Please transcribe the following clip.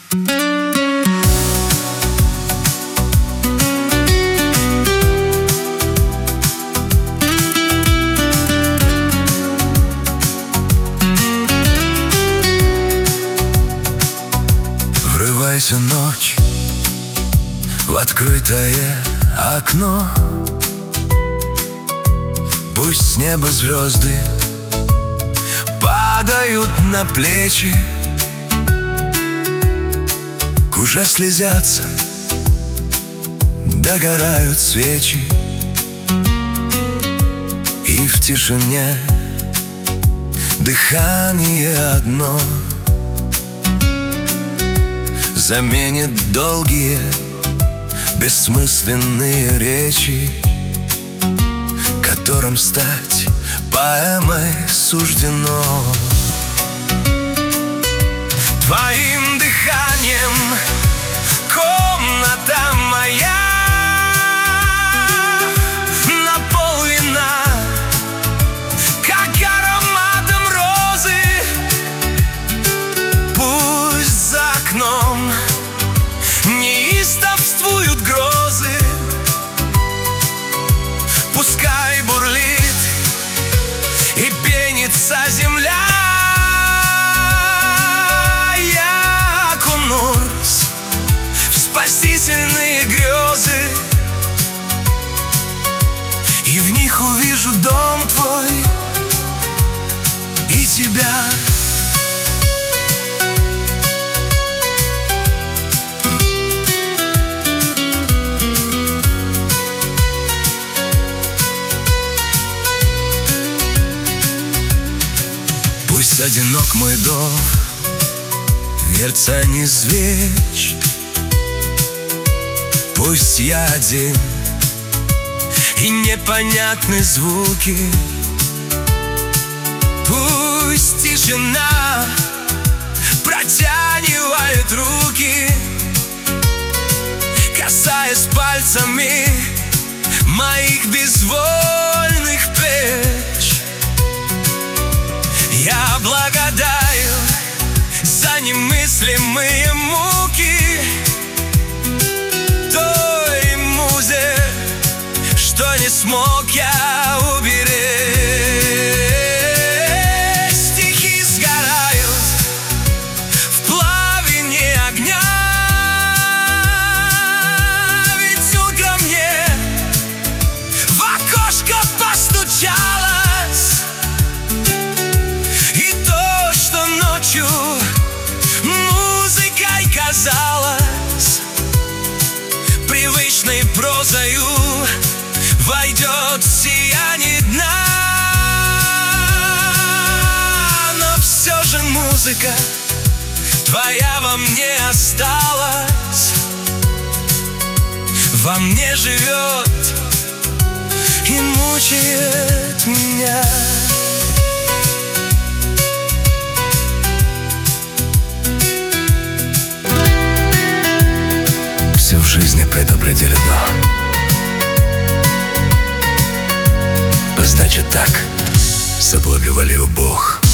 Врывайся, ночь, в открытое окно. Пусть с неба звезды падают на плечи, уже слезятся, догорают свечи. И в тишине дыхание одно заменит долгие бессмысленные речи, которым стать поэмой суждено. Твоим дыханием комната моя наполнена, как ароматом розы. Пусть за окном неистовствуют грозы, пускай бурлит и пенится земля. Я окунусь в спасительные грезы, и в них увижу дом твой и тебя. Пусть одинок мой дом, дверца не свеч. Пусть я один, и непонятны звуки. Пусть тишина протягивает руки, касаясь пальцами моих безвольных плеч. Я благодарю за немыслимые муки той музе, что не смог я уберечь. Стихи сгорают в пламени огня, ведь утром мне в окошко постучалось. Музыкой казалось, привычной прозою войдет в сияние дна. Но все же музыка твоя во мне осталась, во мне живет и мучает меня. Все в жизни предопределено, значит так, соблаговолил Бог.